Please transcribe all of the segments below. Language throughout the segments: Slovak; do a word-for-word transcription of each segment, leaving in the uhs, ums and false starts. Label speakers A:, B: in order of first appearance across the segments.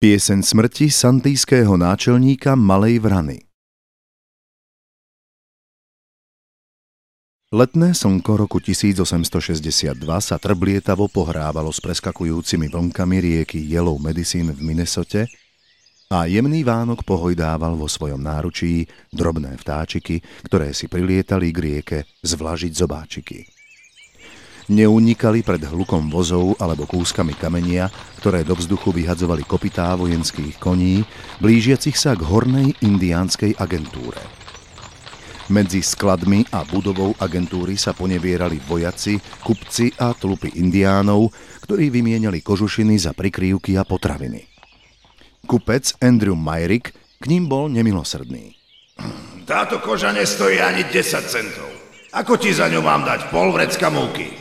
A: Pieseň smrti santijského náčelníka Malej Vrany. Letné slnko roku tisícosemstošesťdesiatdva sa trblietavo pohrávalo s preskakujúcimi vlnkami rieky Yellow Medicine v Minnesote a jemný Vánok pohojdával vo svojom náručí drobné vtáčiky, ktoré si prilietali k rieke zvlažiť zobáčiky. Neunikali pred hlukom vozov alebo kúskami kamenia, ktoré do vzduchu vyhadzovali kopytá vojenských koní, blížiacich sa k hornej indiánskej agentúre. Medzi skladmi a budovou agentúry sa ponevierali vojaci, kupci a tlupy indiánov, ktorí vymieniali kožušiny za prikrývky a potraviny. Kupec Andrew Myrick k ním bol nemilosrdný.
B: Táto koža nestojí ani desať centov. Ako ti za ňu mám dať pol vrecka múky?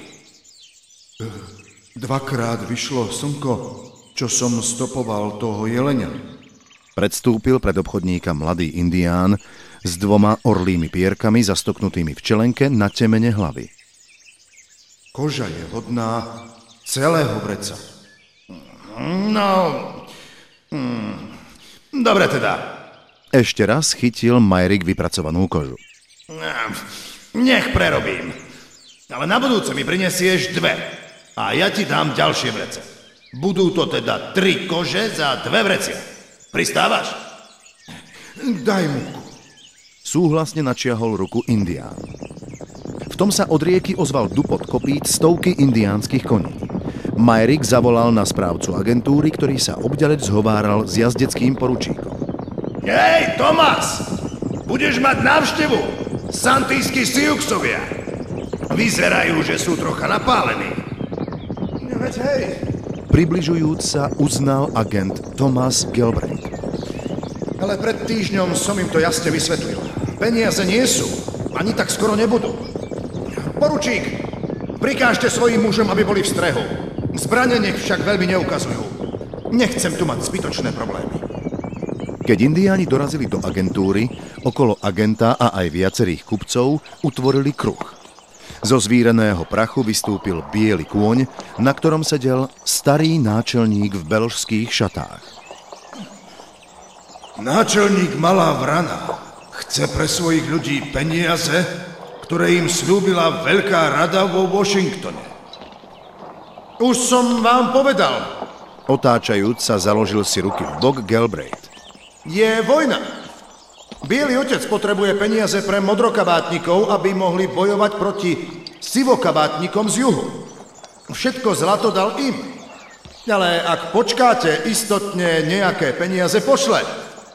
C: Dvakrát vyšlo slnko, čo som stopoval toho jelenia.
A: Predstúpil pred obchodníka mladý indián s dvoma orlými pierkami zastoknutými v čelenke na temene hlavy.
C: Koža je hodná celého vreca.
B: No, hm, dobre teda.
A: Ešte raz chytil Myrick vypracovanú kožu.
B: Nech prerobím. Ale na budúce mi prinesieš dve. A ja ti dám ďalšie vrece. Budú to teda tri kože za dve vrecia. Pristávaš?
C: Daj múku.
A: Súhlasne načiahol ruku indián. V tom sa od rieky ozval dupot kopít stovky indiánskych koní. Myrick zavolal na správcu agentúry, ktorý sa obďaleč zhováral s jazdeckým poručíkom.
B: Hej, Thomas! Budeš mať návštevu! Santijskí Siuxovia! Vyzerajú, že sú trocha napálení. Veď hej.
A: Približujúc sa uznal agent Thomas Galbraith.
B: Ale pred týždňom som im to jasne vysvetlil. Peniaze nie sú, ani tak skoro nebudú. Poručík, prikážte svojim mužom, aby boli v strehu. Zbrane nech však veľmi neukazujú. Nechcem tu mať zbytočné problémy.
A: Keď indiáni dorazili do agentúry, okolo agenta a aj viacerých kupcov utvorili kruh. Zo zvíreného prachu vystúpil biely kôň, na ktorom sedel starý náčelník v beložských šatách.
C: Náčelník Malá Vrana chce pre svojich ľudí peniaze, ktoré im slúbila Veľká rada vo Washingtone.
B: Už som vám povedal.
A: Otáčajúc sa, založil si ruky v bok Galbraith.
B: Je vojna. Bielý otec potrebuje peniaze pre modrokabátnikov, aby mohli bojovať proti sivokabátnikom z juhu. Všetko zlato dal im. Ale ak počkáte, istotne nejaké peniaze pošle.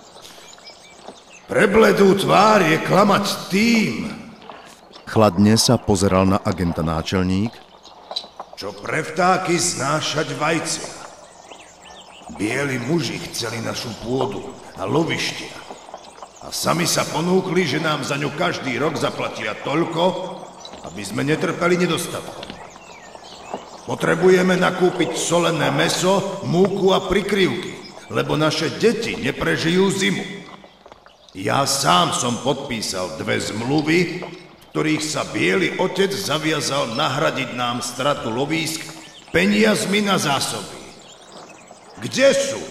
C: Pre bledú tvár je klamať tým.
A: Chladne sa pozeral na agenta náčelník.
C: Čo pre vtáky znášať vajcia. Bieli muži chceli našu pôdu a lovištia. A sami sa ponúkli, že nám za ňu každý rok zaplatia toľko, aby sme netrpeli nedostatkom. Potrebujeme nakúpiť solené mäso, múku a prikryvky, lebo naše deti neprežijú zimu. Ja sám som podpísal dve zmluvy, v ktorých sa Biely otec zaviazal nahradiť nám stratu lovísk peniazmi na zásoby. Kde sú?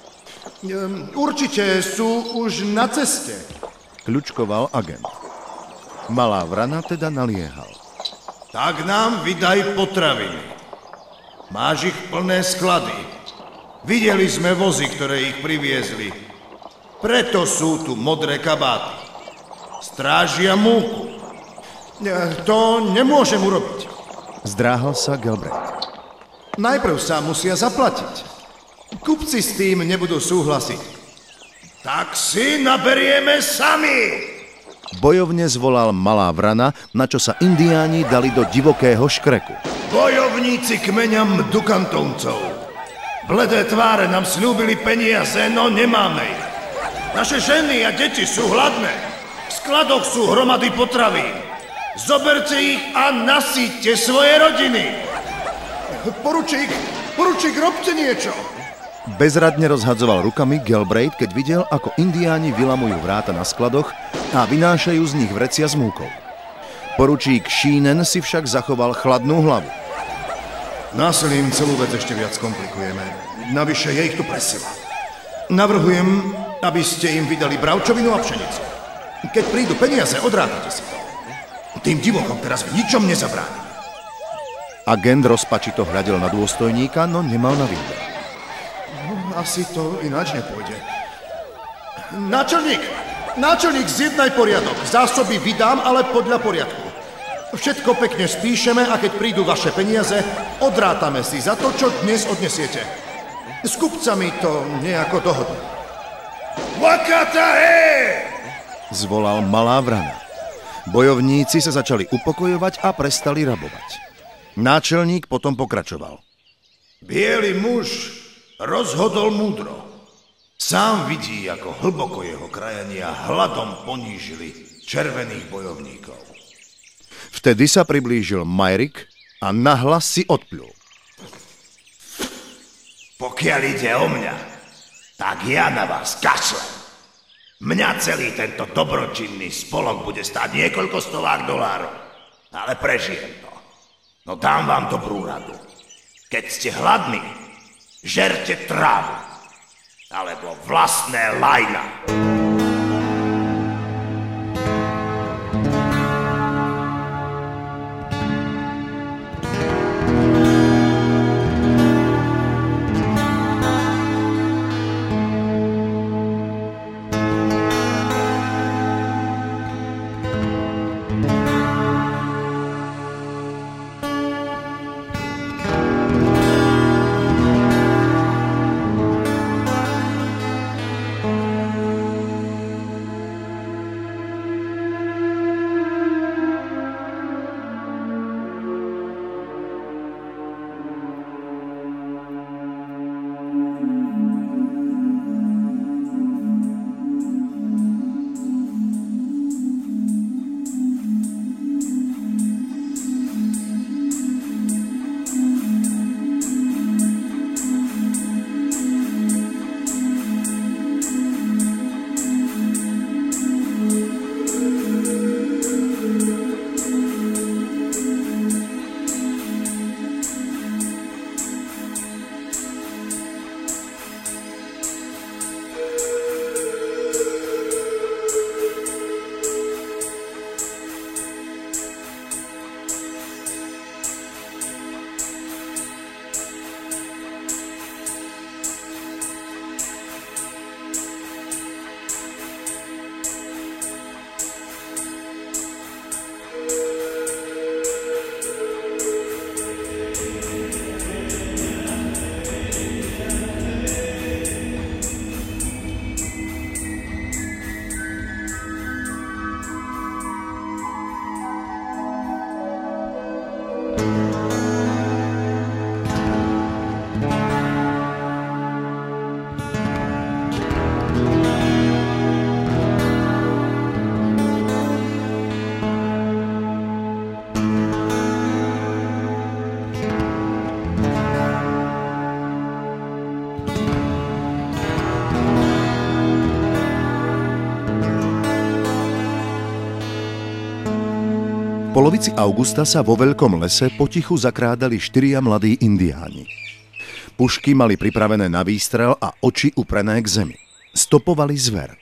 B: Určite sú už na ceste,
A: kľučkoval agent. Malá Vrana teda naliehal.
B: Tak nám vydaj potraviny. Máš ich plné sklady. Videli sme vozy, ktoré ich priviezli. Preto sú tu modré kabáty. Strážia múku. To nemôžem urobiť.
A: Zdráhal sa Galbraith.
B: Najprv sa musia zaplatiť. Kupci s tým nebudú súhlasiť. Tak si naberieme sami!
A: Bojovne zvolal Malá Vrana, na čo sa indiáni dali do divokého škreku.
B: Bojovníci kmeňa Mdukantovcov. Bledé tváre nám slúbili peniaze, no nemáme ich. Naše ženy a deti sú hladné. V skladoch sú hromady potravín. Zoberte ich a nasýťte svoje rodiny. Poručík, poručík, robte niečo.
A: Bezradne rozhadzoval rukami Galbraith, keď videl, ako indiáni vylamujú vráta na skladoch a vynášajú z nich vrecia s múkou. Poručík Sheehan si však zachoval chladnú hlavu.
B: Násilím celú vec ešte viac komplikujeme. Navyše je ich tu presila.
C: Navrhujem, aby ste im vydali bravčovinu a pšenicu. Keď prídu peniaze, odrátate si to. Tým divokom teraz v ničom nezabránili.
A: Agent rozpačito hľadel na dôstojníka, no nemal na výber.
C: No, asi to ináč nepôjde. Náčelník! Náčelník, zjednaj poriadok. Zásoby vydám, ale podľa poriadku. Všetko pekne spíšeme a keď prídu vaše peniaze, odrátame si za to, čo dnes odnesiete. S kupcami to nejako dohodne.
B: Wakata he!
A: Zvolal Malá vrana. Bojovníci sa začali upokojovať a prestali rabovať. Náčelník potom pokračoval.
B: Bielý muž rozhodol múdro. Sám vidí, ako hlboko jeho krajania hladom ponížili červených bojovníkov.
A: Vtedy sa priblížil Majrik a nahlas si odpľul.
B: Pokiaľ ide o mňa, tak ja na vás kašlem. Mňa celý tento dobročinný spolok bude stáť niekoľko stovák dolárov. Ale prežijem to. No dám vám dobrú radu. Keď ste hladní, žerte trávu. Alebo vlastné lajna.
A: V polovici augusta sa vo veľkom lese potichu zakrádali štyria mladí indiáni. Pušky mali pripravené na výstrel a oči uprené k zemi. Stopovali zver.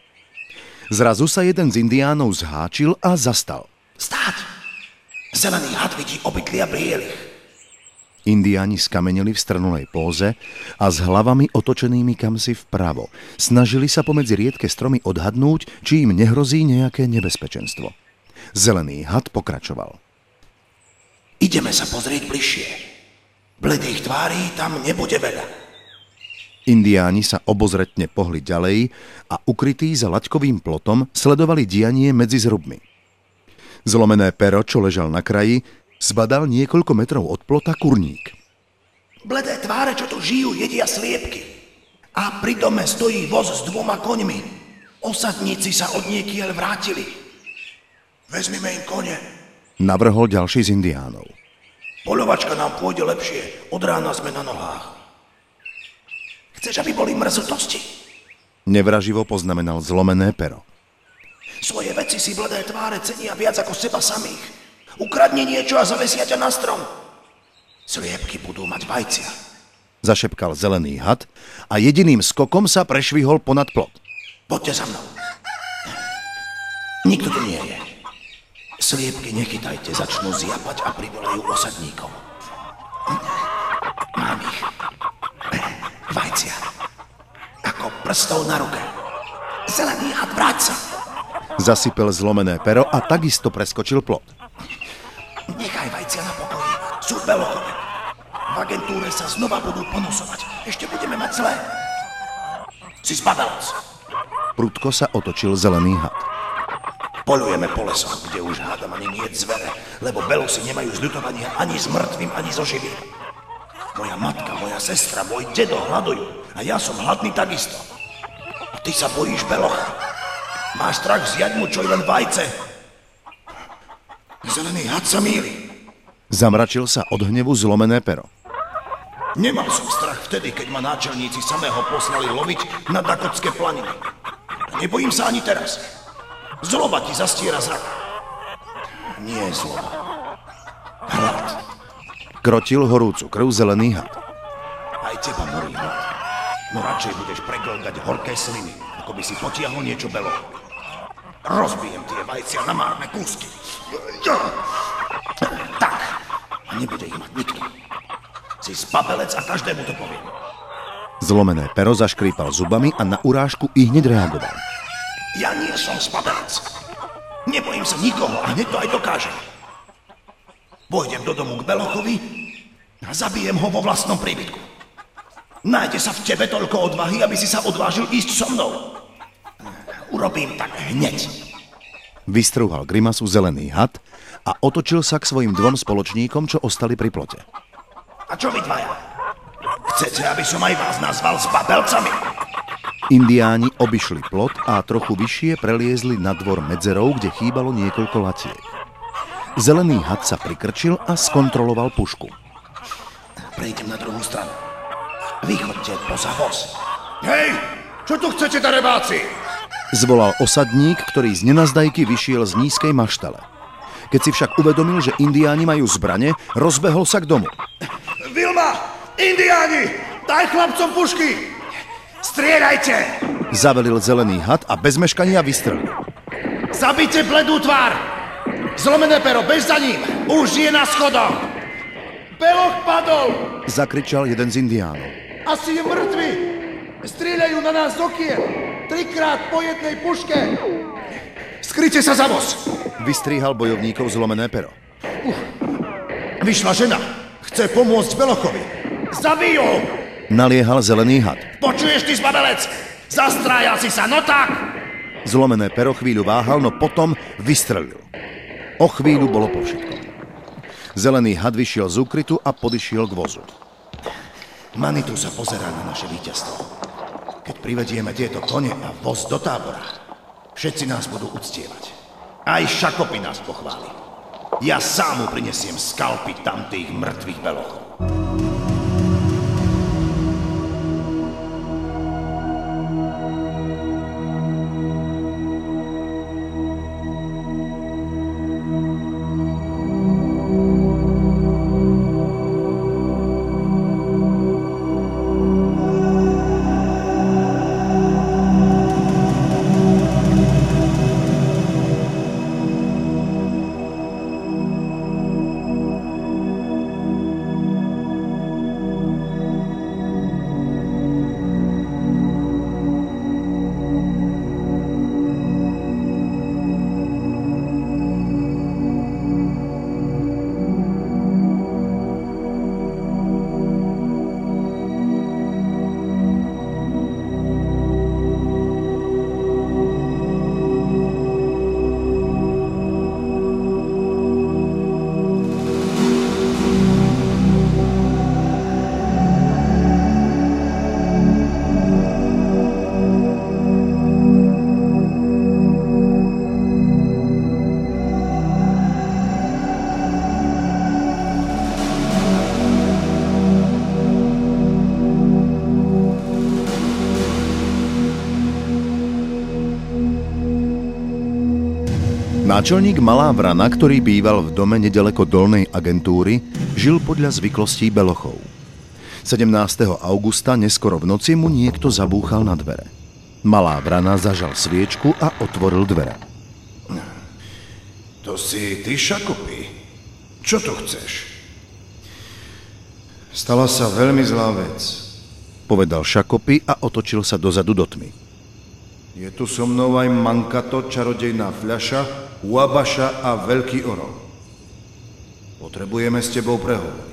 A: Zrazu sa jeden z indiánov zháčil a zastal.
B: Stáť! Zelený had vidí obydlia bielých.
A: Indiáni skamenili v strnulej póze a s hlavami otočenými kamsi vpravo snažili sa pomedzi riedke stromy odhadnúť, či im nehrozí nejaké nebezpečenstvo. Zelený had pokračoval.
B: Ideme sa pozrieť bližšie. Bledých tvárí tam nebude veľa.
A: Indiáni sa obozretne pohli ďalej a ukrytí za laťkovým plotom sledovali dianie medzi zrubmi. Zlomené pero, čo ležal na kraji, zbadal niekoľko metrov od plota kurník.
B: Bledé tváre, čo tu žijú, jedia sliepky. A pri dome stojí voz s dvoma koňmi. Osadníci sa od niekiaľ vrátili. Vezmime im kone.
A: Navrhol ďalší z indiánov.
B: Poľovačka nám pôjde lepšie. Od rána sme na nohách. Chceš, aby boli mrzutosti?
A: Nevraživo poznamenal zlomené pero.
B: Svoje veci si bledé tváre cenia viac ako seba samých. Ukradni niečo a zavesia ťa na strom. Sliepky budú mať vajcia.
A: zašepkal Zelený had a jediným skokom sa prešvihol ponad plot.
C: Poďte za mnou. Nikto tu nie je. Sliepky nechytajte, začnú zjapať a privolajú osadníkov. Mám ich. Vajcia. Ako prstov na ruke. Zelený had, vráť sa.
A: Zasypel zlomené pero a takisto preskočil plot.
C: Nechaj vajcia na pokoji. Sú belochové. V agentúre sa znova budú ponosovať. Ešte budeme mať zlé. Si zbabelec.
A: Prudko sa otočil Zelený had.
C: Poľujeme po lesoch, kde už hádam ani niet zvere, lebo belosi nemajú zľutovania ani s mŕtvým, ani so živým. Moja matka, moja sestra, môj dedo hľadujú a ja som hladný takisto. A ty sa bojíš belocha. Máš strach zjať mu čo i len vajce. Zelený had sa mýli.
A: Zamračil sa od hnevu zlomené pero.
C: Nemal som strach vtedy, keď ma náčelníci samého poslali loviť na Dakotské planiny. Nebojím sa ani teraz. Zloba ti zastiera zrak. Nie zloba. Hlad.
A: Krotil horúcu krv Zelený had.
C: Aj teba morí hlad. No radšej budeš preglgať horké sliny, ako by si potiahol niečo belo. Rozbijem tie vajcia na márne kúsky. Tak. A nebude ich mať nikto. Si zbabelec a každému to poviem.
A: Zlomené pero zaškrípal zubami a na urážku i hneď reagoval.
C: Ja nie som zbabelec. Nebojím sa nikoho a hneď to aj dokážem. Pôjdem do domu k Belochovi a zabijem ho vo vlastnom príbytku. Nájde sa v tebe toľko odvahy, aby si sa odvážil ísť so mnou. Urobím tak hneď.
A: Vystrúhal grimasu Zelený had a otočil sa k svojim dvom spoločníkom, čo ostali pri plote.
C: A čo vy dvaja? Chcete, aby som aj vás nazval zbabelcami?
A: Indiáni obišli plot a trochu vyššie preliezli na dvor medzerov, kde chýbalo niekoľko latiek. Zelený had sa prikrčil a skontroloval pušku.
C: Prejdem na druhú stranu. Vy chodte poza voz.
B: Hej, čo tu chcete, darebáci?
A: Zvolal osadník, ktorý z nenazdajky vyšiel z nízkej maštale. Keď si však uvedomil, že indiáni majú zbrane, rozbehol sa k domu.
B: Vilma! Indiáni! Daj chlapcom pušky! Strieľajte!
A: Zavelil Zelený had a bez meškania vystrelil.
B: Zabite bledú tvár! Zlomené pero, bež za ním! Už je na schodoch! Beloch padol!
A: Zakričal jeden z indiánov.
B: Asi je mŕtvy! Strieľajú na nás z okien! Trikrát po jednej puške! Skryte sa za voz!
A: Vystríhal bojovníkov Zlomené pero.
B: Uh, vyšla žena! Chce pomôcť Belochovi! Zabij ho!
A: Naliehal Zelený had.
B: Počuješ, ty zbabelec? Zastrájal si sa, no tak!
A: Zlomené pero chvíľu váhal, no potom vystrelil. O chvíľu bolo po všetkom. Zelený had vyšiel z úkrytu a podišiel k vozu.
C: Manitu sa pozerá na naše víťazstvo. Keď privedieme tieto kone a voz do tábora, všetci nás budú uctievať. Aj Šakopy nás pochváli. Ja sám mu prinesiem skalpy tamtých mŕtvych belochov.
A: Náčelník Malá Vrana, ktorý býval v dome nedaleko dolnej agentúry, žil podľa zvyklostí belochov. sedemnásteho augusta neskoro v noci mu niekto zabúchal na dvere. Malá vrana zažal sviečku a otvoril dvere.
C: To si ty, Šakopy? Čo tu chceš?
B: Stala sa veľmi zlá vec,
A: povedal Šakopy a otočil sa dozadu do tmy.
B: Je tu so mnou aj Mankato, čarodejná fľaša, Uabaša a Veľký orol. Potrebujeme s tebou prehovoriť.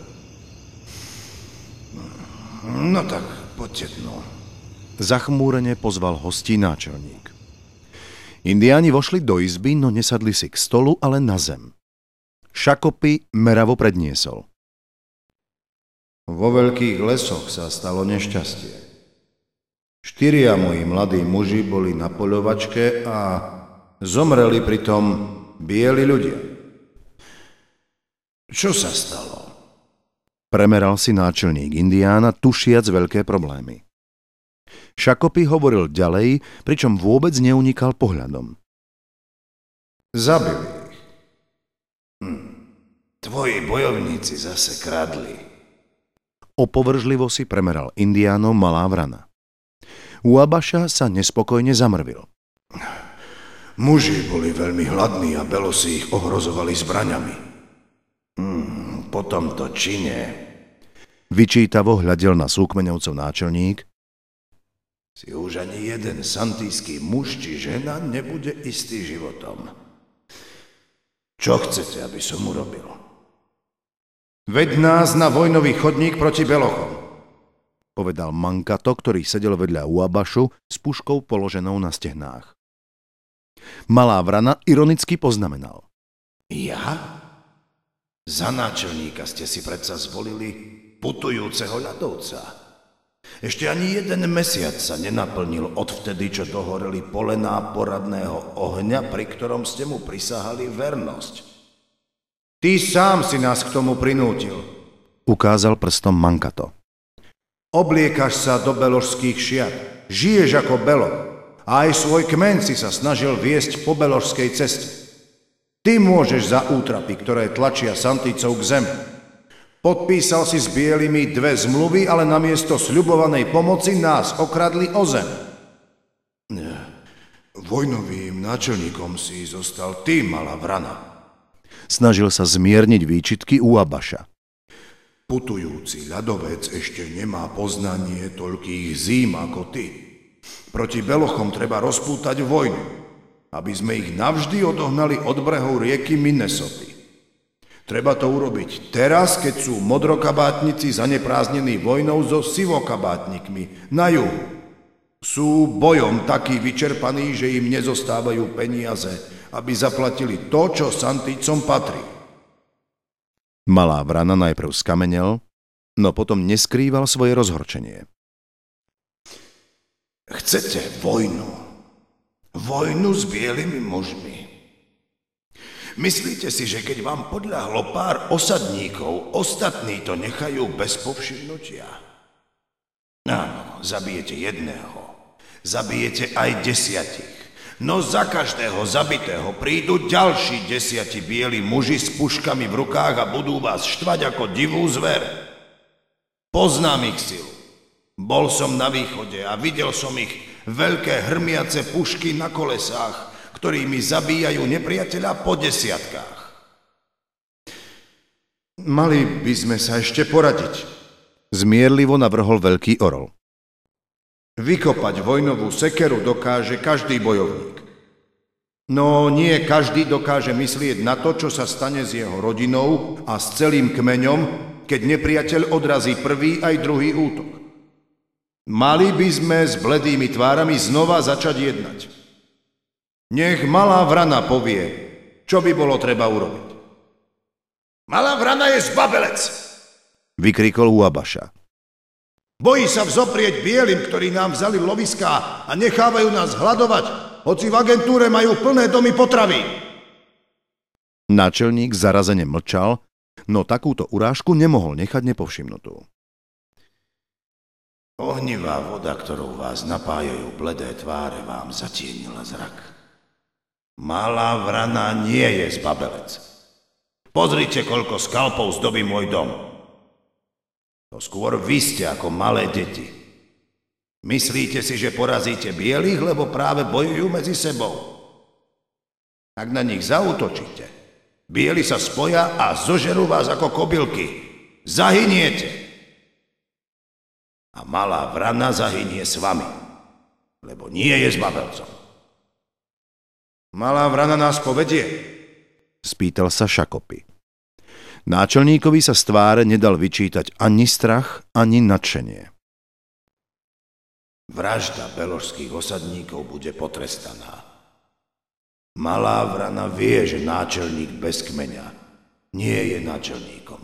C: No tak, poďte dnu.
A: Zachmúrene pozval hostí náčelník. Indiáni vošli do izby, no nesadli si k stolu, ale na zem. Šakopy meravo predniesol.
B: Vo veľkých lesoch sa stalo nešťastie. Štyria moji mladí muži boli na poľovačke a zomreli pritom bieli ľudia.
C: Čo sa stalo?
A: Premeral si náčelník Indiána, tušiac veľké problémy. Šakopy hovoril ďalej, pričom vôbec neunikal pohľadom.
B: Zabili ich.
C: Hm. Tvoji bojovníci zase kradli.
A: Opovržlivo si premeral Indiánov malá vrana. Uabaša sa nespokojne zamrvil.
C: Muži boli veľmi hladní a belosi ich ohrozovali zbraňami. Hmm, po tomto čine...
A: Vyčítavo hľadel na súkmeňovcov náčelník.
C: Si už ani jeden santijský muž či žena nebude istý životom. Čo chcete, aby som urobil?
B: Veď nás na vojnový chodník proti belochom,
A: povedal Mankato, ktorý sedel vedľa Uabašu s puškou položenou na stehnách. Malá vrana ironicky poznamenal.
C: Ja? Za náčelníka ste si predsa zvolili putujúceho ľadovca. Ešte ani jeden mesiac sa nenaplnil odvtedy, čo dohoreli polená poradného ohňa, pri ktorom ste mu prisahali vernosť.
B: Ty sám si nás k tomu prinútil,
A: ukázal prstom Mankato.
B: Obliekaš sa do beložských šiat, žiješ ako belo a aj svoj kmeň si sa snažil viesť po beložskej ceste. Ty môžeš za útrapy, ktoré tlačia Santícov k zemi. Podpísal si s bielými dve zmluvy, ale namiesto sľubovanej pomoci nás okradli o zem.
C: Vojnovým náčelníkom si zostal ty, malá vrana.
A: Snažil sa zmierniť výčitky Uabaša.
C: Putujúci ľadovec ešte nemá poznanie toľkých zím ako ty. Proti belochom treba rozpútať vojnu, aby sme ich navždy odohnali od brehov rieky Minnesoty. Treba to urobiť teraz, keď sú modrokabátnici zaneprázdnení vojnou so sivokabátnikmi na juhu. Sú bojom takí vyčerpaní, že im nezostávajú peniaze, aby zaplatili to, čo Santícom patrí.
A: Malá vrana najprv skamenel, no potom neskrýval svoje rozhorčenie.
C: Chcete vojnu? Vojnu s bielými mužmi? Myslíte si, že keď vám podľahlo pár osadníkov, ostatní to nechajú bez povšimnutia? Áno, zabijete jedného, zabijete aj desiatich. No za každého zabitého prídu ďalší desiati bieli muži s puškami v rukách a budú vás štvať ako divú zver. Poznám ich silu. Bol som na východe a videl som ich veľké hrmiace pušky na kolesách, ktorými zabíjajú nepriateľa po desiatkách.
B: Mali by sme sa ešte poradiť,
A: zmierlivo navrhol Veľký orol.
B: Vykopať vojnovú sekeru dokáže každý bojovník. No nie každý dokáže myslieť na to, čo sa stane s jeho rodinou a s celým kmeňom, keď nepriateľ odrazí prvý aj druhý útok. Mali by sme s bledými tvárami znova začať jednať. Nech malá vrana povie, čo by bolo treba urobiť.
C: Malá vrana je zbabelec,
A: vykrikol Uabaša.
B: Bojí sa vzoprieť bielym, ktorí nám vzali loviská a nechávajú nás hladovať, hoci v agentúre majú plné domy potravy.
A: Náčelník zarazene mlčal, no takúto urážku nemohol nechať nepovšimnutú.
C: Ohnivá voda, ktorou vás napájajú bledé tváre, vám zatienila zrak. Malá vrana nie je zbabelec. Pozrite, koľko skalpov zdobí môj dom. To skôr vy ste ako malé deti. Myslíte si, že porazíte bielých, lebo práve bojujú medzi sebou? Ak na nich zaútočíte, bieli sa spoja a zožerú vás ako kobylky. Zahyniete. A malá vrana zahynie s vami, lebo nie je zbabelcom. Malá vrana nás povedie?
A: Spýtal sa Šakopy. Náčelníkovi sa z tváre nedal vyčítať ani strach, ani nadšenie.
C: Vražda beložských osadníkov bude potrestaná. Malá vrana vie, že náčelník bez kmeňa nie je náčelníkom.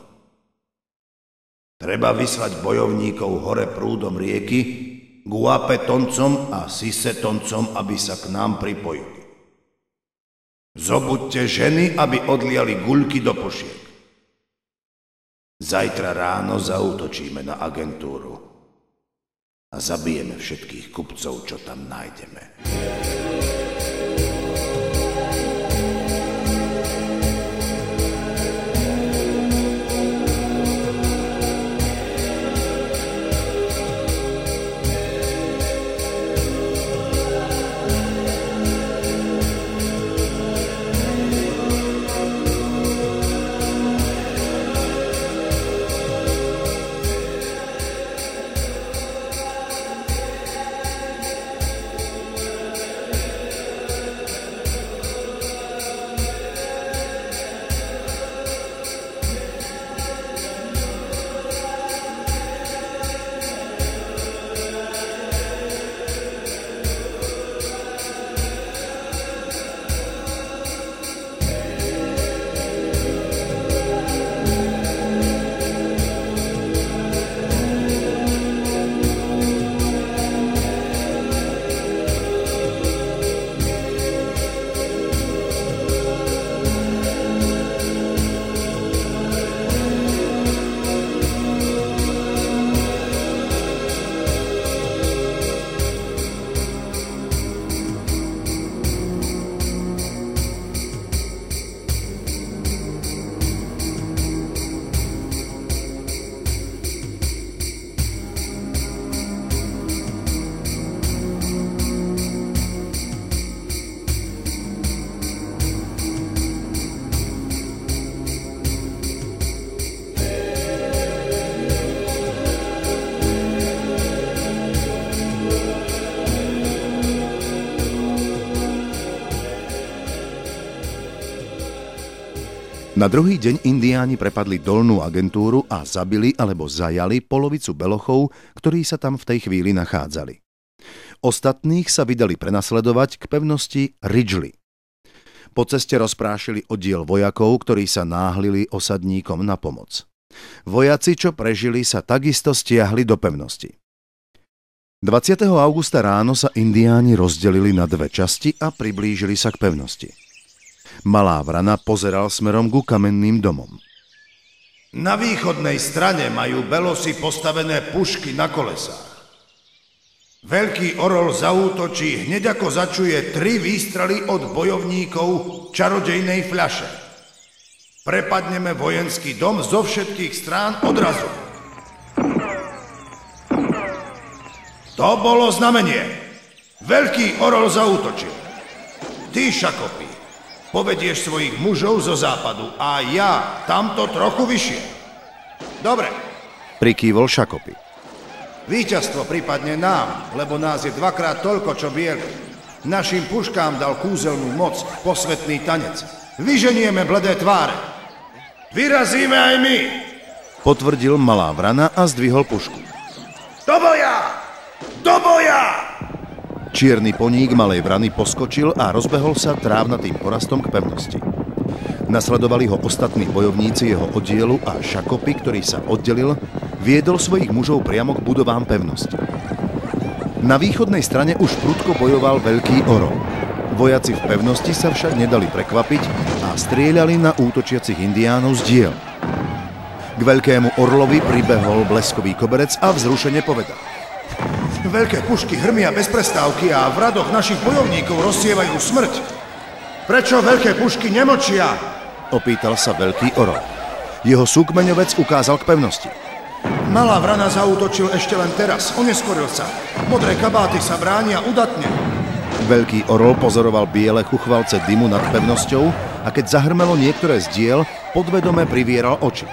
C: Treba vyslať bojovníkov hore prúdom rieky, Guapetoncom a Sisetoncom, aby sa k nám pripojili. Zobuďte ženy, aby odliali guľky do pušiek. Zajtra ráno zaútočíme na agentúru a zabijeme všetkých kupcov, čo tam nájdeme.
A: Na druhý deň indiáni prepadli dolnú agentúru a zabili alebo zajali polovicu belochov, ktorí sa tam v tej chvíli nachádzali. Ostatných sa vydali prenasledovať k pevnosti Ridgely. Po ceste rozprášili oddiel vojakov, ktorí sa náhlili osadníkom na pomoc. Vojaci, čo prežili, sa takisto stiahli do pevnosti. dvadsiateho augusta ráno sa indiáni rozdelili na dve časti a priblížili sa k pevnosti. Malá vrana pozeral smerom ku kamenným domom.
C: Na východnej strane majú belosi postavené pušky na kolesách. Veľký orol zaútočí hneď ako začuje tri výstrely od bojovníkov čarodejnej fľaše. Prepadneme vojenský dom zo všetkých strán odrazu. To bolo znamenie. Veľký orol zaútočil. Ty, Šakopy, povedieš svojich mužov zo západu a ja tamto trochu vyššie. Dobre.
A: Prikývol Šakopy.
C: Víťazstvo prípadne nám, lebo nás je dvakrát toľko, čo bieli. Našim puškám dal kúzelnú moc, posvetný tanec. Vyženieme bledé tváre. Vyrazíme aj my.
A: Potvrdil malá vrana a zdvihol pušku.
C: Do boja! Do boja!
A: Čierny poník malej vrany poskočil a rozbehol sa trávnatým porastom k pevnosti. Nasledovali ho ostatní bojovníci jeho oddielu a Šakopy, ktorý sa oddelil, viedol svojich mužov priamo k budovám pevnosti. Na východnej strane už prudko bojoval veľký orol. Vojaci v pevnosti sa však nedali prekvapiť a strieľali na útočiacich indiánov z diel. K veľkému orlovi pribehol bleskový koberec a vzrušene povedal:
C: Veľké pušky hrmia bez prestávky a v radoch našich bojovníkov rozsievajú smrť. Prečo veľké pušky nemočia?
A: Opýtal sa veľký orol. Jeho súkmeňovec ukázal k pevnosti.
C: Malá vrana zaútočil ešte len teraz. Oneskoril sa. Modré kabáty sa bránia udatne.
A: Veľký orol pozoroval biele chuchvalce dymu nad pevnosťou a keď zahrmelo niektoré z diel, podvedome privieral oči.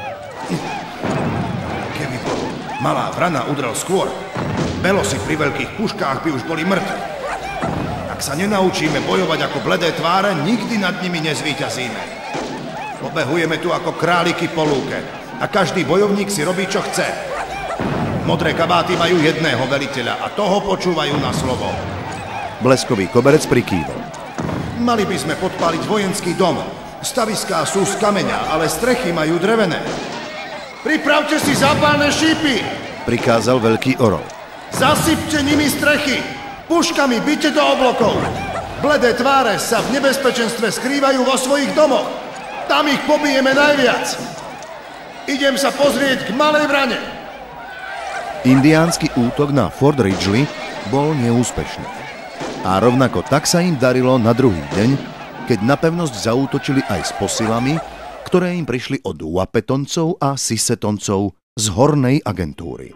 C: Keby bol malá vrana udrel skôr, belosi pri veľkých puškách by už boli mŕtvi. Ak sa nenaučíme bojovať ako bledé tváre, nikdy nad nimi nezvíťazíme. Pobehujeme tu ako králiky po lúke a každý bojovník si robí, čo chce. Modré kabáty majú jedného veliteľa a toho počúvajú na slovo.
A: Bleskový koberec prikývol.
C: Mali by sme podpáliť vojenský dom. Staviská sú z kameňa, ale strechy majú drevené. Pripravte si zápalné šípy!
A: Prikázal veľký orol.
C: Zasypte nimi strechy! Puškami bite do oblokov! Bledé tváre sa v nebezpečenstve skrývajú vo svojich domoch. Tam ich pobijeme najviac. Idem sa pozrieť k malej vrane.
A: Indiánsky útok na Fort Ridgely bol neúspešný. A rovnako tak sa im darilo na druhý deň, keď na pevnosť zaútočili aj s posilami, ktoré im prišli od Wapetoncov a Sisetoncov z hornej agentúry.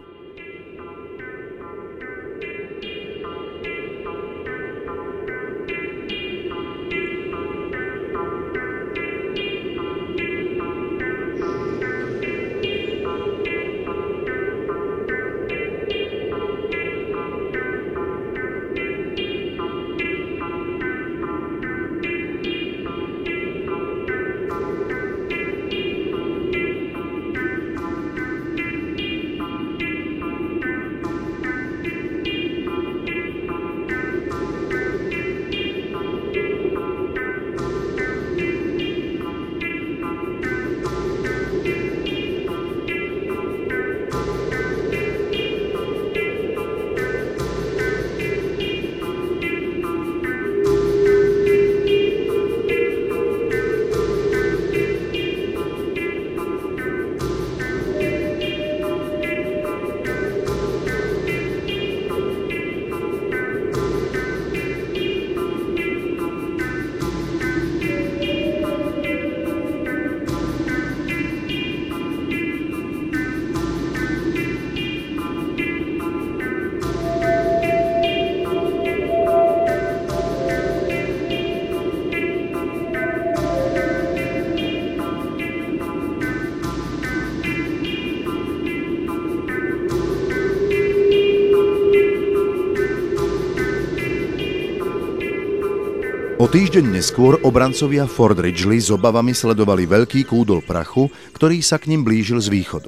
A: O týždeň neskôr obrancovia Fort Ridgely s obavami sledovali veľký kúdol prachu, ktorý sa k nim blížil z východu.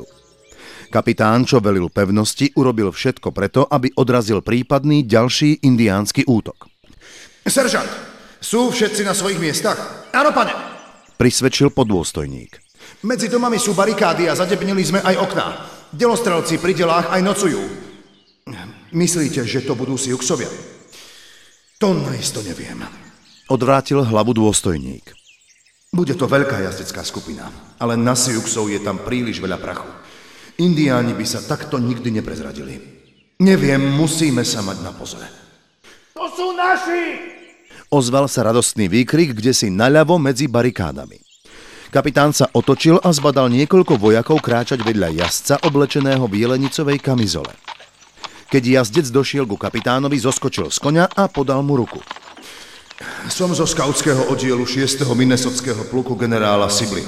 A: Kapitán, čo velil pevnosti, urobil všetko preto, aby odrazil prípadný ďalší indiánsky útok.
C: Seržant, sú všetci na svojich miestach? Áno, pane.
A: Prisvedčil podôstojník.
C: Medzi domami sú barikády a zadebnili sme aj okná. Delostrelci pri delách aj nocujú. Myslíte, že to budú Siuxovia? To naisto neviem.
A: Odvrátil hlavu dôstojník.
C: Bude to veľká jazdecká skupina, ale na Siuxov je tam príliš veľa prachu. Indiáni by sa takto nikdy neprezradili. Neviem, musíme sa mať na pozore. To sú naši!
A: Ozval sa radostný výkrik, kde si naľavo medzi barikádami. Kapitán sa otočil a zbadal niekoľko vojakov kráčať vedľa jazdca oblečeného v jelenicovej kamizole. Keď jazdec došiel ku kapitánovi, zoskočil z koňa a podal mu ruku.
C: Som zo skautského oddielu šiesteho minnesotského pluku generála Sibleyho.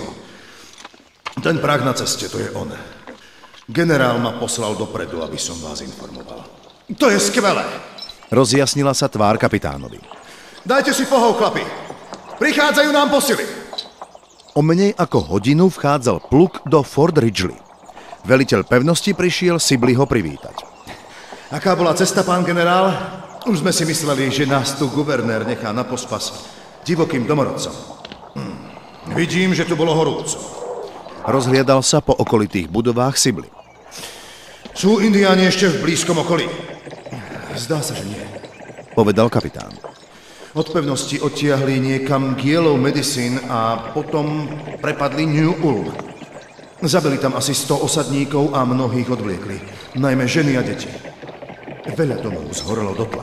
C: Ten prach na ceste, to je on. Generál ma poslal dopredu, aby som vás informoval. To je skvelé!
A: Rozjasnila sa tvár kapitánovi.
C: Dajte si pohov, chlapi. Prichádzajú nám posily.
A: O menej ako hodinu vchádzal pluk do Fort Ridgely. Veliteľ pevnosti prišiel Sibleyho privítať.
C: Aká bola cesta, pán generál? Už sme si mysleli, že nás tu guvernér nechá na pospas divokým domorodcom. Hm. Vidím, že tu bolo horúco.
A: Rozhliadal sa po okolitých budovách Sibley.
C: Sú indiáni ešte v blízkom okolí? Zdá sa, že nie.
A: Povedal kapitán.
C: Od pevnosti odtiahli niekam k Yellow Medicine a potom prepadli New Ulm. Zabili tam asi sto osadníkov a mnohých odvliekli, najmä ženy a deti. Veľa domov zhorelo dotla.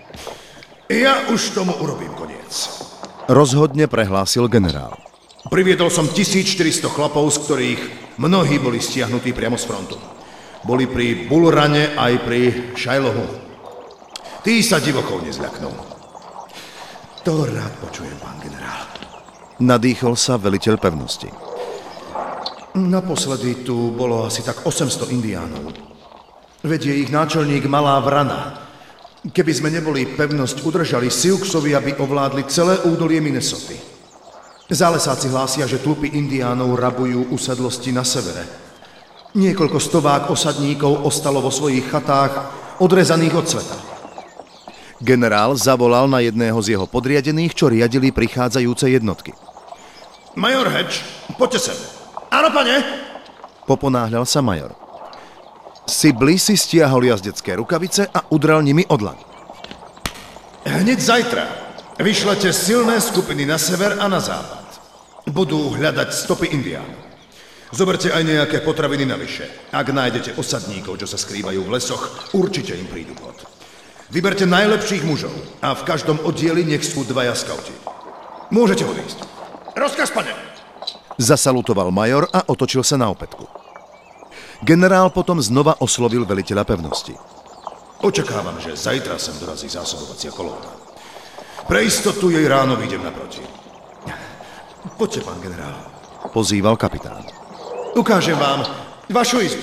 C: Ja už tomu urobím koniec.
A: Rozhodne prehlásil generál.
C: Priviedol som tisícštyristo chlapov, z ktorých mnohí boli stiahnutí priamo z frontu. Boli pri Bulrane aj pri Šajlohu. Tí sa divokov nezľaknú. To rád počujem, pán generál.
A: Nadýchol sa veliteľ pevnosti.
C: Naposledy tu bolo asi tak osemsto indiánov. Vedie ich náčelník Malá Vrana. Keby sme neboli pevnosť udržali, Siouxovi, aby ovládli celé údolie Minnesoty. Zálesáci hlásia, že tlupy indiánov rabujú usadlosti na severe. Niekoľko stovák osadníkov ostalo vo svojich chatách, odrezaných od sveta.
A: Generál zavolal na jedného z jeho podriadených, čo riadili prichádzajúce jednotky.
C: Major Hedge, poďte sem. Áno, pane?
A: Poponáhľal sa major. Sibley si stiahol jazdecké rukavice a udrel nimi o dlaň.
C: Hneď zajtra vyšlete silné skupiny na sever a na západ. Budú hľadať stopy indiánov. Zoberte aj nejaké potraviny navyše. Ak nájdete osadníkov, čo sa skrývajú v lesoch, určite im prídu pod. Vyberte najlepších mužov a v každom oddieli nech sú dvaja skauti. Môžete odísť. Rozkaz, pane!
A: Zasalutoval major a otočil sa na opätku. Generál potom znova oslovil veliteľa pevnosti.
C: Očakávam, že zajtra sem dorazí zásobovacia kolóna. Pre istotu jej ráno vyjdem naproti. Poďte, pán generál.
A: Pozýval kapitán.
C: Ukážem vám vašu izbu.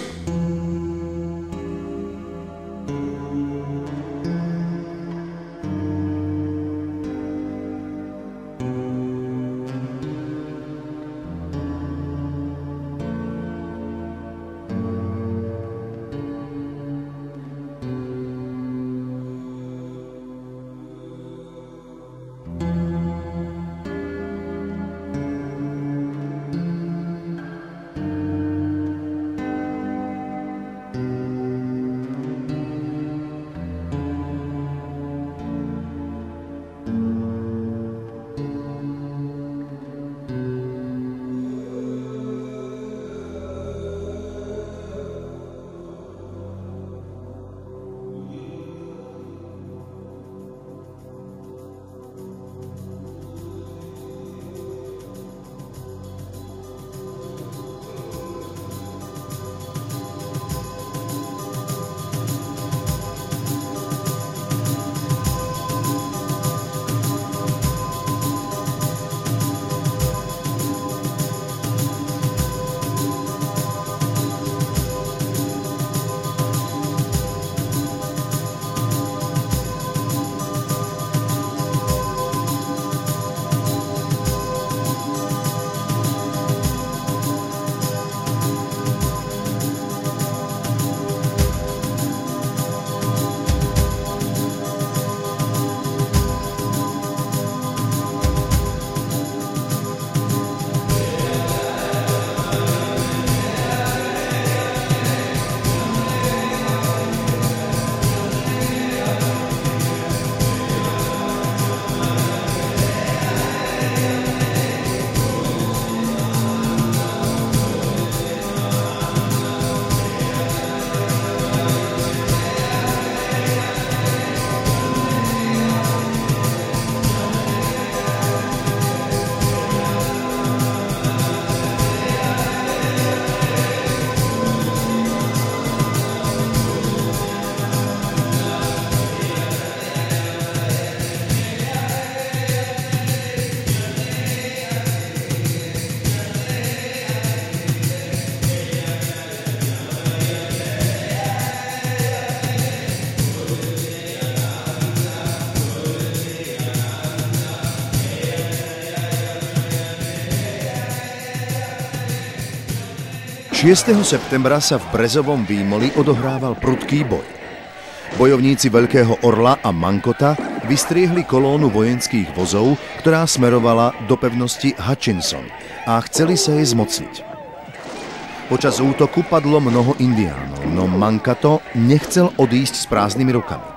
A: šiesteho septembra sa v Brezovom výmoli odohrával prudký boj. Bojovníci Veľkého Orla a Mankota vystriehli kolónu vojenských vozov, ktorá smerovala do pevnosti Hutchinson a chceli sa jej zmocniť. Počas útoku padlo mnoho indiánov, no Mankato nechcel odísť s prázdnymi rukami.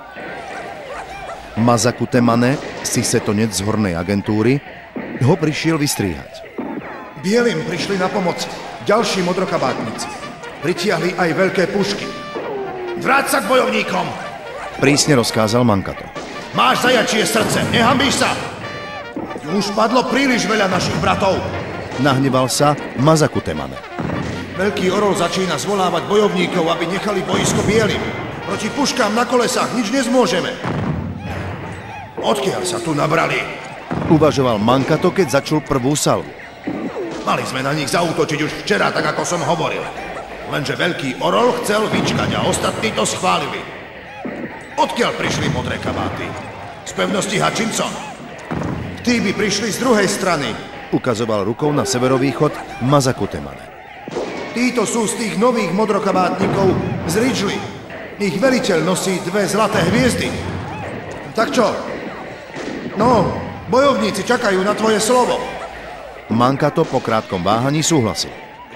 A: Mazakutemane, sisetonec z hornej agentúry, ho prišiel vystríhať.
C: Bielým prišli na pomoc ďalší modrokabátnici. Pritiahli aj veľké pušky. Vráť sa k bojovníkom!
A: Prísne rozkázal Mankato.
C: Máš zajačie srdce, nehambíš sa! Už padlo príliš veľa našich bratov.
A: Nahneval sa Mazakutemane.
B: Veľký orol začína zvolávať bojovníkov, aby nechali bojisko bielym. Proti puškám na kolesách nič nezmôžeme. Odkiaľ sa tu nabrali?
A: Uvažoval Mankato, keď začul prvú salvu.
B: Mali sme na nich zaútočiť už včera, tak ako som hovoril. Lenže Veľký orol chcel vyčkať a ostatní to schválili. Odkiaľ prišli modré kabáty? Z pevnosti Hutchinson. Tí by prišli z druhej strany.
A: Ukazoval rukou na severovýchod Mazakutemane.
B: Títo sú z tých nových modrokabátnikov z Ridgely. Ich veliteľ nosí dve zlaté hviezdy. Tak čo? No, bojovníci čakajú na tvoje slovo.
A: Mankato po krátkom váhaní súhlasil.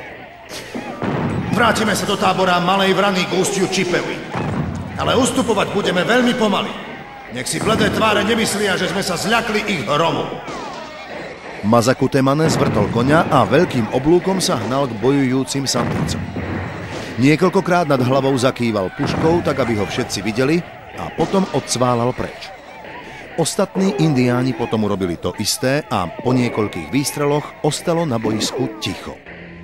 B: Vrátime sa do tábora Malej Vrany k ústiu Chippewy. Ale ustupovať budeme veľmi pomaly. Nech si bledé tváre nemyslia, že sme sa zľakli ich hromu.
A: Mazakutemane zvrtol koňa a veľkým oblúkom sa hnal k bojujúcim Santícom. Niekoľkokrát nad hlavou zakýval puškou, tak aby ho všetci videli, a potom odsválal preč. Ostatní indiáni potom urobili to isté a po niekoľkých výstreloch ostalo na bojisku ticho.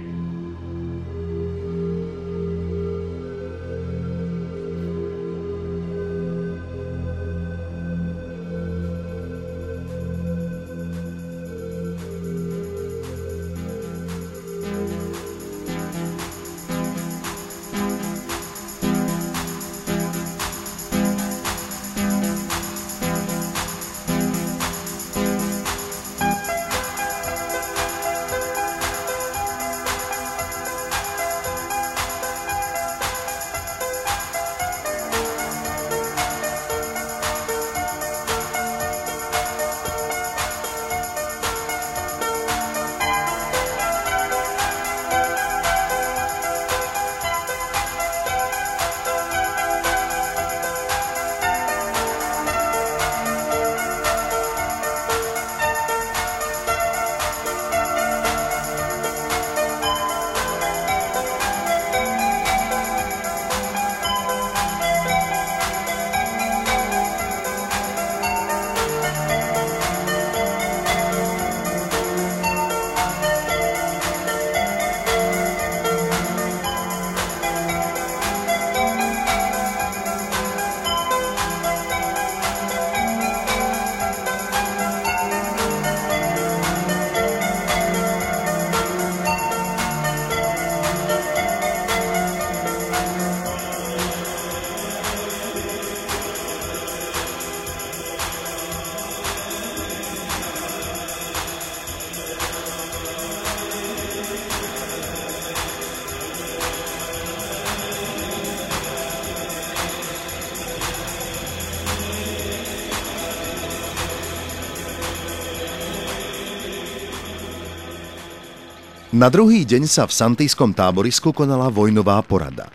A: Na druhý deň sa v santískom táborisku konala vojnová porada.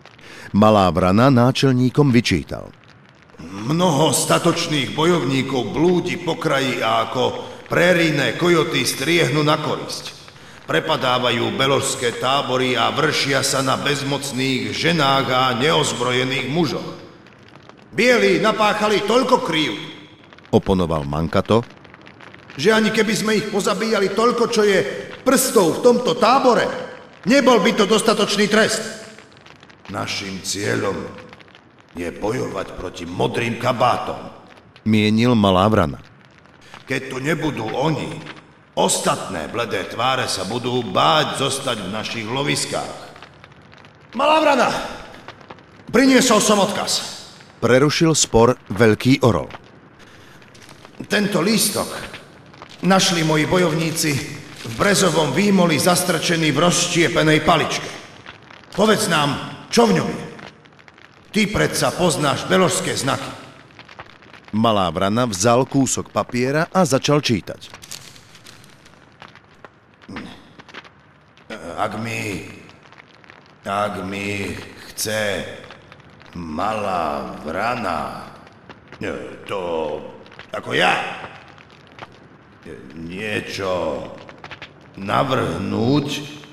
A: Malá Vrana náčelníkom vyčítal.
B: Mnoho statočných bojovníkov blúdi po kraji a ako prérijné kojoty striehnú na korisť. Prepadávajú beložské tábory a vršia sa na bezmocných ženách a neozbrojených mužoch. Bieli napáchali toľko krívd,
A: oponoval Mankato,
B: že ani keby sme ich pozabíjali toľko, čo je prstov v tomto tábore, nebol by to dostatočný trest. Naším cieľom je bojovať proti modrým kabátom,
A: mienil Malá Vrana.
B: Keď tu nebudú oni, ostatné bledé tváre sa budú báť zostať v našich loviskách. Malá Vrana, priniesol som odkaz.
A: Prerušil spor Veľký orol.
B: Tento lístok našli moji bojovníci v brezovom výmoli zastrčený v rozštiepenej paličke. Povedz nám, čo v ňom je. Ty predsa poznáš beložské znaky.
A: Malá Vrana vzal kúsok papiera a začal čítať.
B: Ak mi... Ak mi chce Malá Vrana... To... Ako ja... niečo... navrhnúť,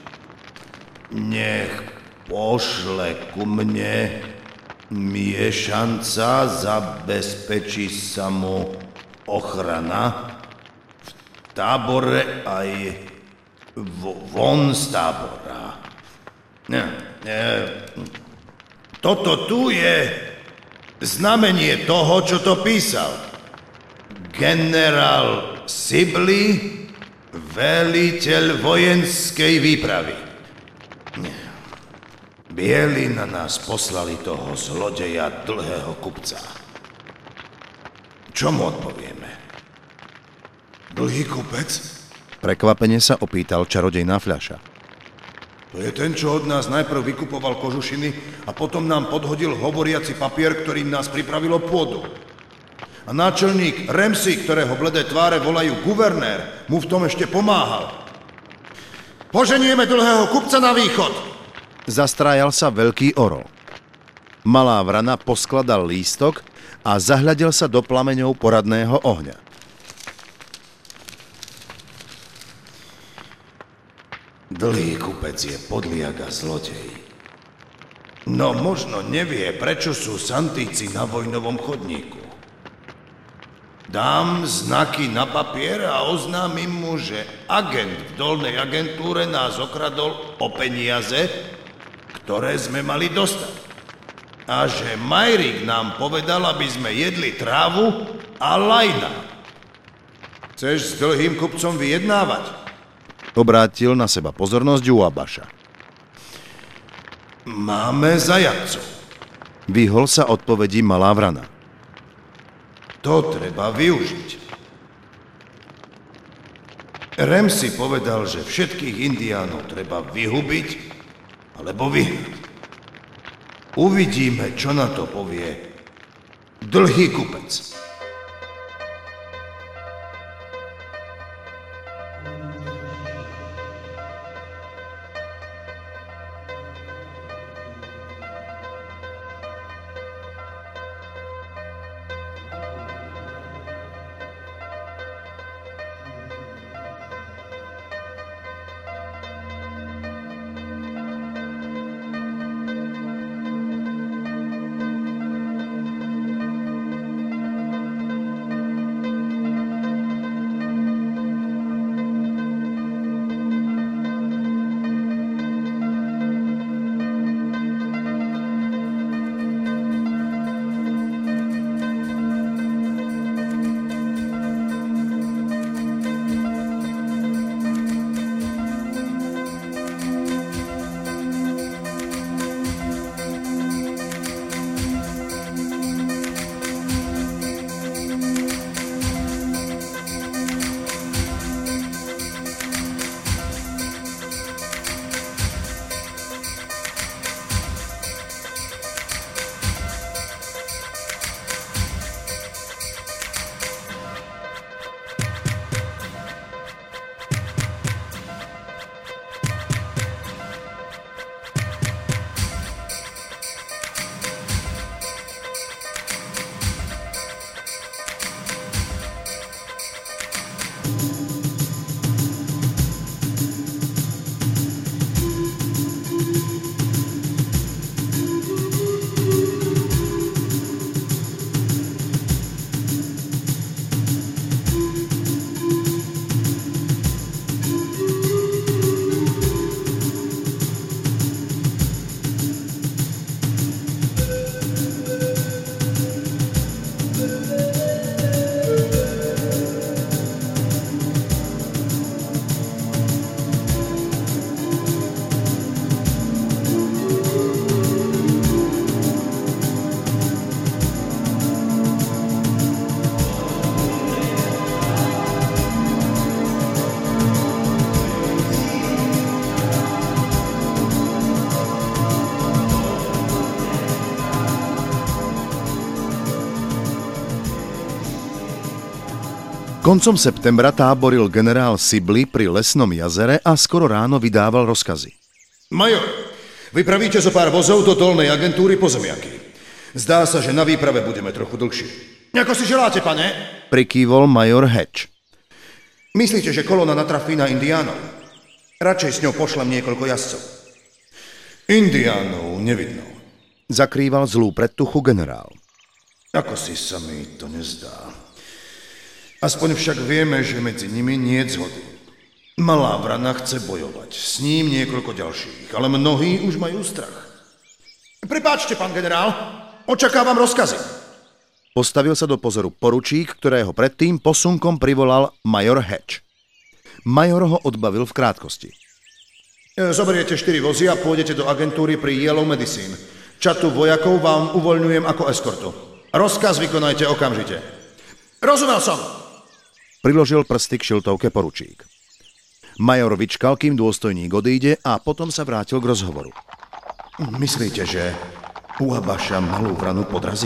B: nech pošle ku mne miešanca, zabezpečí sa mu ochrana v tábore aj von z tábora.
C: Ne, ne, toto tu je znamenie toho, čo to písal. Generál Sibley, veliteľ vojenskej výpravy. Bieli na nás poslali toho zlodeja dlhého kupca. Čo mu odpovieme? Dlhý kupec?
A: Prekvapene sa opýtal čarodejná fľaša.
C: To je ten, čo od nás najprv vykupoval kožušiny a potom nám podhodil hovoriaci papier, ktorým nás pripravilo pôdu. A náčelník Ramsey, ktorého bledé tváre volajú guvernér, mu v tom ešte pomáhal. Poženieme dlhého kupca na východ!
A: Zastrájal sa veľký orol. Malá vrana poskladal lístok a zahľadil sa do plameňov poradného ohňa.
C: Dlhý kupec je podliak a zlodej. No možno nevie, prečo sú santíci na vojnovom chodníku. Dám znaky na papier a oznámim mu, že agent v dolnej agentúre nás okradol o peniaze, ktoré sme mali dostať. A že Majrik nám povedal, aby sme jedli trávu a lajna. Chceš s dlhým kupcom vyjednávať?
A: Obrátil na seba pozornosť Uabaša.
C: Máme zajatcov.
A: Vyhol sa odpovedí malá vrana.
C: To treba využiť. Ramsey povedal, že všetkých indiánov treba vyhubiť alebo vyhnať. Uvidíme, čo na to povie dlhý kupec.
A: Koncom septembra táboril generál Sibley pri lesnom jazere a skoro ráno vydával rozkazy.
C: Major, vypravíte zo pár vozov do dolnej agentúry pozemiaky. Zdá sa, že na výprave budeme trochu dlhšie. Ako si želáte, pane?
A: Prikývol major Hatch.
C: Myslíte, že kolona natrafí na indiánov? Radšej s ňou pošlem niekoľko jazdcov. Indiánov nevidno.
A: Zakrýval zlú predtuchu generál.
C: Ako si sa mi to nezdá. Aspoň však vieme, že medzi nimi nie je zhody. Malá vrana chce bojovať. S ním niekoľko ďalších, ale mnohí už majú strach. Prepáčte, pán generál, očakávam rozkazy.
A: Postavil sa do pozoru poručík, ktorého predtým posunkom privolal major Hatch. Major ho odbavil v krátkosti.
C: Zoberiete štyri vozy a pôjdete do agentúry pri Yellow Medicine. Čatu vojakov vám uvoľňujem ako eskortu. Rozkaz vykonajte okamžite. Rozumel som.
A: Priložil prsty k šiltovke poručík. Major vyčkal, kým dôstojník odíde a potom sa vrátil k rozhovoru.
C: Myslíte, že Uabaša malú vranu podrazí?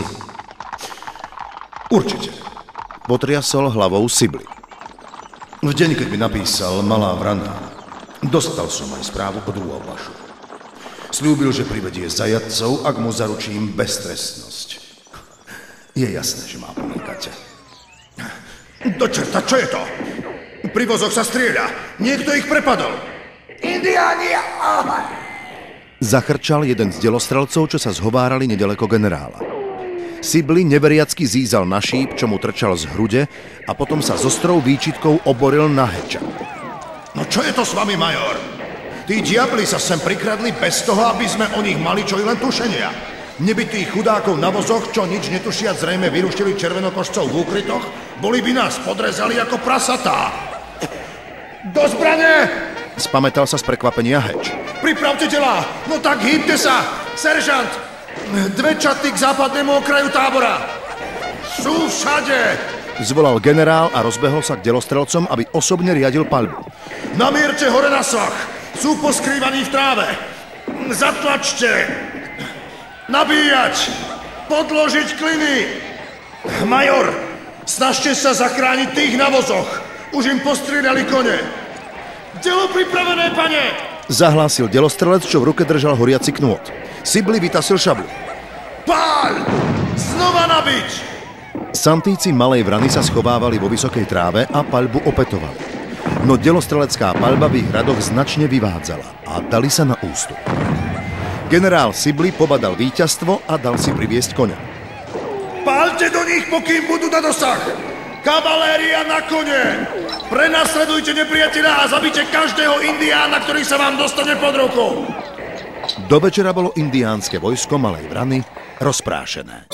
C: Určite.
A: Potriasol hlavou Sibley.
C: V deň, keď mi napísal Malá vrana, dostal som aj správu od Uabašu. Sľúbil, že privedie zajatcov, ak mu zaručím beztrestnosť. Je jasné, že má ponikať. Do čerta, čo je to? Pri vozoch sa strieľa. Niekto ich prepadol. Indiáni!
A: Zachrčal jeden z delostrelcov, čo sa zhovárali nedaleko generála. Sibley neveriacky zízal na šíp, čo mu trčal z hrude a potom sa s ostrou výčitkou oboril na Hatcha.
C: No čo je to s vami, major? Tí diabli sa sem prikradli bez toho, aby sme o nich mali čo i len tušenia. Nebytých chudákov na vozoch, čo nič netušiac zrejme vyrušili červenokošcov v úkrytoch, boli by nás podrezali ako prasatá. Do zbrane!
A: Spamätal sa z prekvapenia Hatch.
C: Pripravte tela! No tak hýbte sa! Seržant! Dve čaty k západnému okraju tábora! Sú všade!
A: Zvolal generál a rozbehol sa k delostrelcom, aby osobne riadil paľbu.
C: Namierte hore na svach! Sú poskrývaní v tráve! Zatlačte! Nabíjať! Podložiť kliny! Major! Snažte sa zachrániť tých na vozoch! Už im postriedali kone! Delo pripravené, pane!
A: Zahlásil delostrelec, čo v ruke držal horiaci knôt. Sibley vytasil šablu.
C: Páľ! Znova nabiť!
A: Santíci malej vrany sa schovávali vo vysokej tráve a paľbu opätovali. No delostrelecká paľba v ich radoch značne vyvádzala a dali sa na ústup. Generál Sibley pobadal víťazstvo a dal si priviesť koňa.
C: Páľte do nich, pokým budú na dosah! Kavaléria na kone! Prenasledujte nepriateľa a zabite každého indiána, ktorý sa vám dostane pod ruku!
A: Do večera bolo indiánske vojsko malej vrany rozprášené.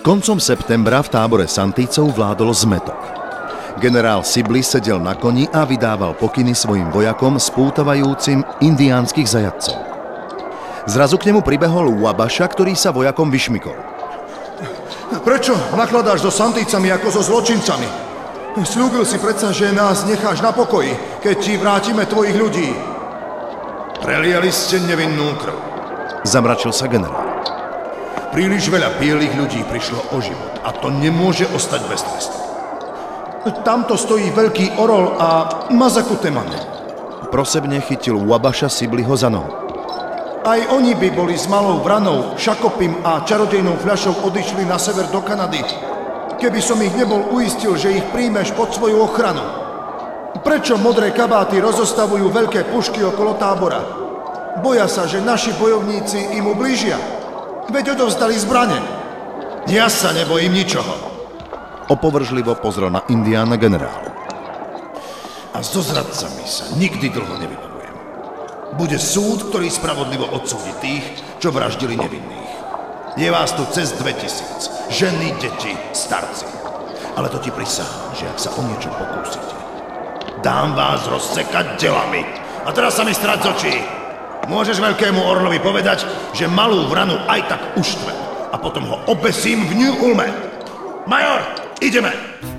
A: Koncom septembra v tábore Santícov vládol zmätok. Generál Sibley sedel na koni a vydával pokyny svojim vojakom spútavajúcim indiánskych zajatcov. Zrazu k nemu pribehol Wabaša, ktorý sa vojakom vyšmykol.
C: Prečo nakladáš so Santícami ako so zločincami? Sľúbil si predsa, že nás necháš na pokoji, keď ti vrátime tvojich ľudí.
B: Preliali ste nevinnú krv.
A: Zamračil sa generál.
B: Príliš veľa bielých ľudí prišlo o život a to nemôže ostať bez trestu.
C: Tamto stojí veľký orol a Mazaku Temane.
A: Prosebne chytil Wabaša Sibleyho za nohu.
C: Aj oni by boli s malou vranou, šakopim a čarodejnou fľašou odišli na sever do Kanady, keby som ich nebol uistil, že ich príjmeš pod svoju ochranu. Prečo modré kabáty rozostavujú veľké pušky okolo tábora? Boja sa, že naši bojovníci im ublížia. Veď odovzdali zbrane.
B: Ja sa nebojím ničoho.
A: Opovržlivo pozrel na Indiána generál.
B: A so zradcami sa nikdy dlho nevybavujem. Bude súd, ktorý spravodlivo odsúdi tých, čo vraždili nevinných. Je vás tu cez dvetisíc. Ženy, deti, starci. Ale to ti prisahám, že ak sa o niečo pokúsite, dám vás rozsekať delami. A teraz sa mi strať z očí. Môžeš veľkému orlovi povedať, že malú vranu aj tak uštvem a potom ho obesím v New Ulme. Major, ideme!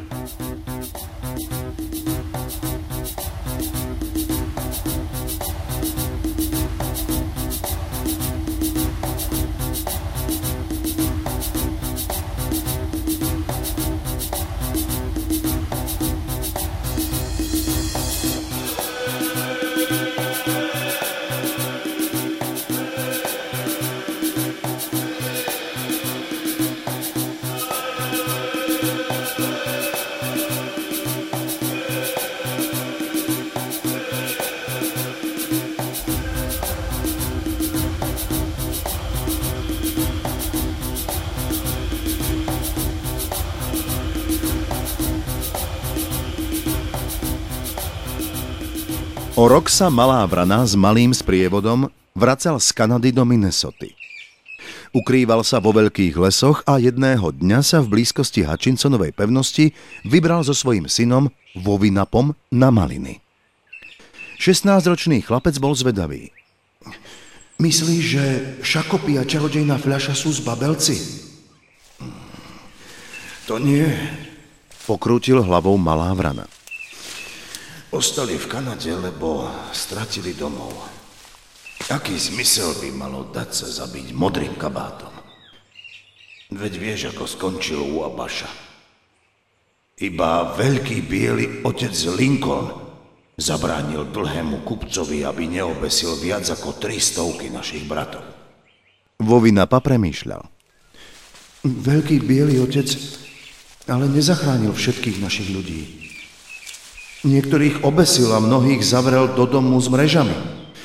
A: O rok sa malá vrana s malým sprievodom vracal z Kanady do Minnesoty. Ukrýval sa vo veľkých lesoch a jedného dňa sa v blízkosti Hutchinsonovej pevnosti vybral so svojím synom Wovinapom na maliny. šestnásťročný chlapec bol zvedavý.
C: Myslíš, že šakopy a čarodejná fľaša sú zbabelci?
B: To nie.
A: Pokrútil hlavou malá vrana.
B: Ostali v Kanade, lebo stratili domov. Aký zmysel by malo dať sa zabiť modrým kabátom? Veď vieš, ako skončil Wabaša. Iba veľký biely otec Lincoln zabránil dlhému kupcovi, aby neobesil viac ako tri stovky našich bratov.
A: Wovinapa premýšľal.
C: Veľký biely otec ale nezachránil všetkých našich ľudí. Niektorých obesil a mnohých zavrel do domu s mrežami.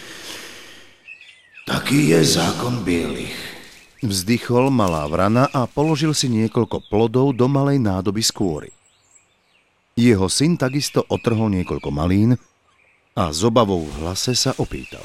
B: Taký je zákon bielých.
A: Vzdychol malá vrana a položil si niekoľko plodov do malej nádoby skôry. Jeho syn takisto otrhol niekoľko malín a s obavou v hlase sa opýtal.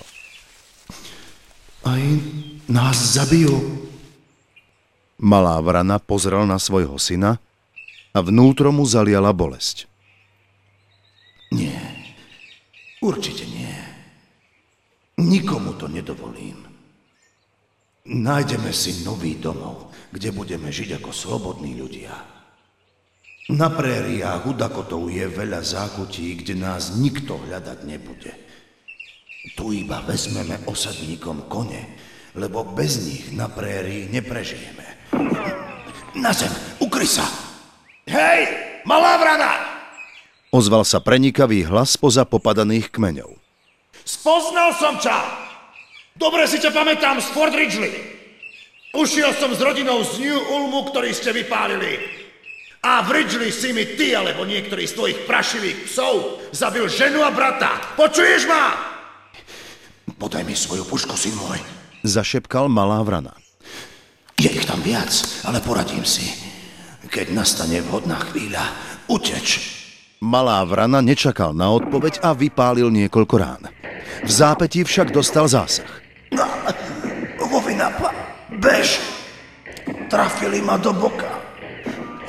C: Aj nás zabijú?
A: Malá vrana pozrel na svojho syna a vnútro mu zaliala bolesť.
B: Nie, určite nie. Nikomu to nedovolím. Nájdeme si nový domov, kde budeme žiť ako slobodní ľudia. Na prériách u Dakotov je veľa zákutí, kde nás nikto hľadať nebude. Tu iba vezmeme osadníkom kone, lebo bez nich na prérii neprežijeme. Na zem, ukry sa! Hej, malá vrana!
A: Ozval sa prenikavý hlas spoza popadaných kmeňov.
B: Spoznal som ťa! Dobre si ťa pamätám z Fort Ridgely. Ušiel som s rodinou z New Ulmu, ktorý ste vypálili. A v Ridgely si mi ty, alebo niektorý z tvojich prašivých psov zabil ženu a brata. Počuješ ma? Podaj mi svoju pušku, syn môj.
A: Zašepkal malá vrana.
B: Je ich tam viac, ale poradím si. Keď nastane vhodná chvíľa, uteč.
A: Malá vrana nečakal na odpoveď a vypálil niekoľko rán. V zápätí však dostal zásah.
B: Wovinapa, bež! Trafili ma do boka.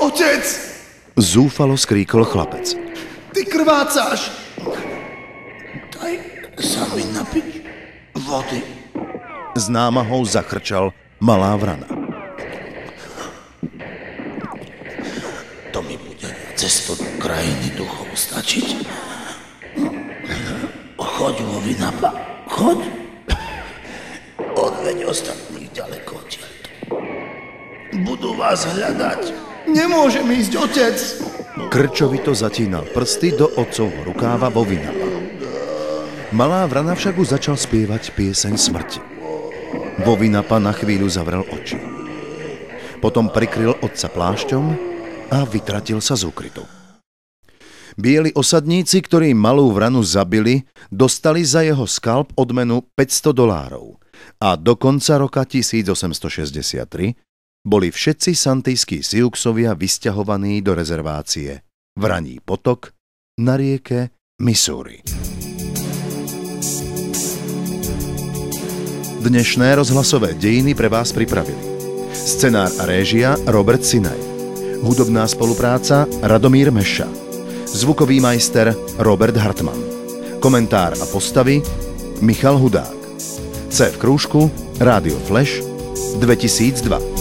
B: Otec!
A: Zúfalo skríkol chlapec.
B: Ty krvácáš!
C: Daj sa mi napiť vody.
A: S námahou zachrčal malá vrana.
C: To mi bude cestu do krajiny duchov stačiť. Choď, Vovinapa, choď. Odveď ostatných ďaleko odtiaľto. Budú vás hľadať.
B: Nemôžem ísť, otec!
A: Krčovito zatínal prsty do otcovho rukáva Vovinapa. Malá vrana však už začal spievať pieseň smrti. Vovinapa na chvíľu zavrel oči. Potom prikryl otca plášťom a vytratil sa z úkrytu. Bieli osadníci, ktorí malú vranu zabili, dostali za jeho skalp odmenu päťsto dolárov a do konca roka tisícosemstošesťdesiattri boli všetci santijskí Siouxovia vysťahovaní do rezervácie Vraní potok na rieke Missouri. Dnešné rozhlasové dejiny pre vás pripravili scenár a réžia Robert Sinaj, hudobná spolupráca Radomír Meša, zvukový majster Robert Hartmann, komentár a postavy Michal Hudák, C v krúžku Rádio Flash dvetisícdva.